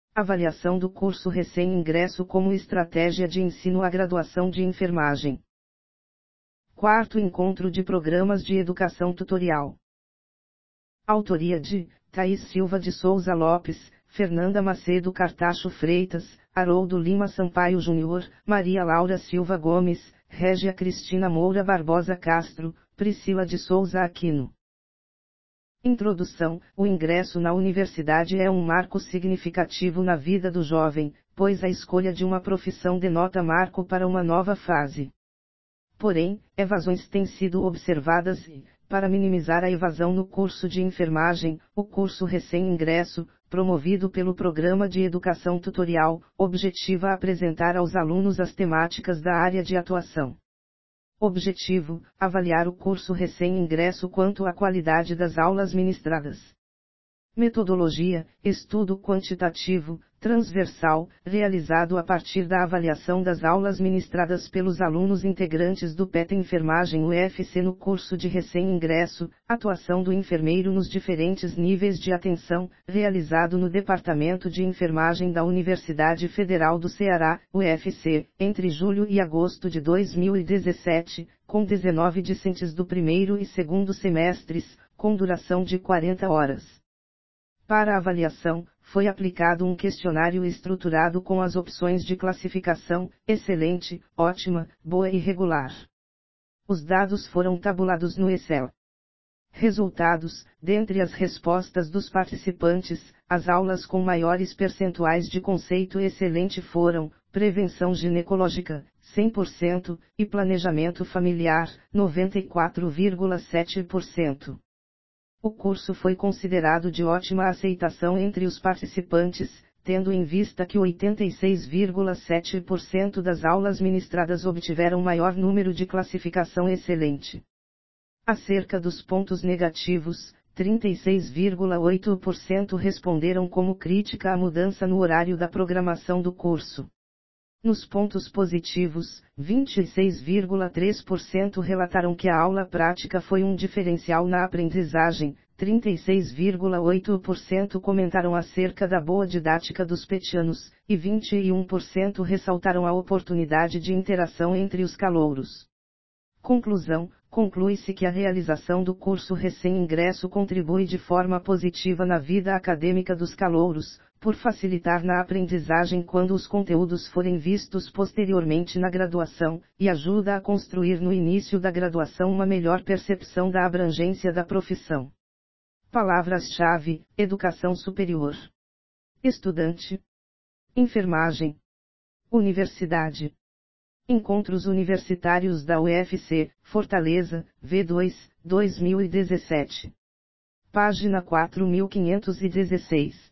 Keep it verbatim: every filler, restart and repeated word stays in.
Avaliação do curso recém-ingresso como estratégia de ensino à graduação de enfermagem. Quarto encontro de programas de educação tutorial. Autoria de Thaís Silva de Souza Lopes, Fernanda Macedo Cartacho Freitas, Haroldo Lima Sampaio Júnior, Maria Laura Silva Gomes, Régia Cristina Moura Barbosa Castro, Priscila de Souza Aquino. Introdução: o ingresso na universidade é um marco significativo na vida do jovem, pois a escolha de uma profissão denota marco para uma nova fase. Porém, evasões têm sido observadas e, para minimizar a evasão no curso de enfermagem, o curso recém-ingresso, promovido pelo Programa de Educação Tutorial, objetiva apresentar aos alunos as temáticas da área de atuação. Objetivo: avaliar o curso recém-ingresso quanto à qualidade das aulas ministradas. Metodologia: estudo quantitativo, transversal, realizado a partir da avaliação das aulas ministradas pelos alunos integrantes do P E T Enfermagem U F C no curso de recém-ingresso, atuação do enfermeiro nos diferentes níveis de atenção, realizado no Departamento de Enfermagem da Universidade Federal do Ceará, U F C, entre julho e agosto de dois mil e dezessete, com dezenove discentes do primeiro e segundo semestres, com duração de quarenta horas. Para a avaliação, foi aplicado um questionário estruturado com as opções de classificação: excelente, ótima, boa e regular. Os dados foram tabulados no Excel. Resultados: dentre as respostas dos participantes, as aulas com maiores percentuais de conceito excelente foram prevenção ginecológica, cem por cento, e planejamento familiar, noventa e quatro vírgula sete por cento. O curso foi considerado de ótima aceitação entre os participantes, tendo em vista que oitenta e seis vírgula sete por cento das aulas ministradas obtiveram maior número de classificação excelente. Acerca dos pontos negativos, trinta e seis vírgula oito por cento responderam como crítica à mudança no horário da programação do curso. Nos pontos positivos, vinte e seis vírgula três por cento relataram que a aula prática foi um diferencial na aprendizagem, trinta e seis vírgula oito por cento comentaram acerca da boa didática dos petianos, e vinte e um por cento ressaltaram a oportunidade de interação entre os calouros. Conclusão: conclui-se que a realização do curso recém-ingresso contribui de forma positiva na vida acadêmica dos calouros, por facilitar na aprendizagem quando os conteúdos forem vistos posteriormente na graduação, e ajuda a construir no início da graduação uma melhor percepção da abrangência da profissão. Palavras-chave: educação superior, estudante, enfermagem, universidade. Encontros Universitários da U F C, Fortaleza, V dois, dois mil e dezessete. Página quatro mil quinhentos e dezesseis.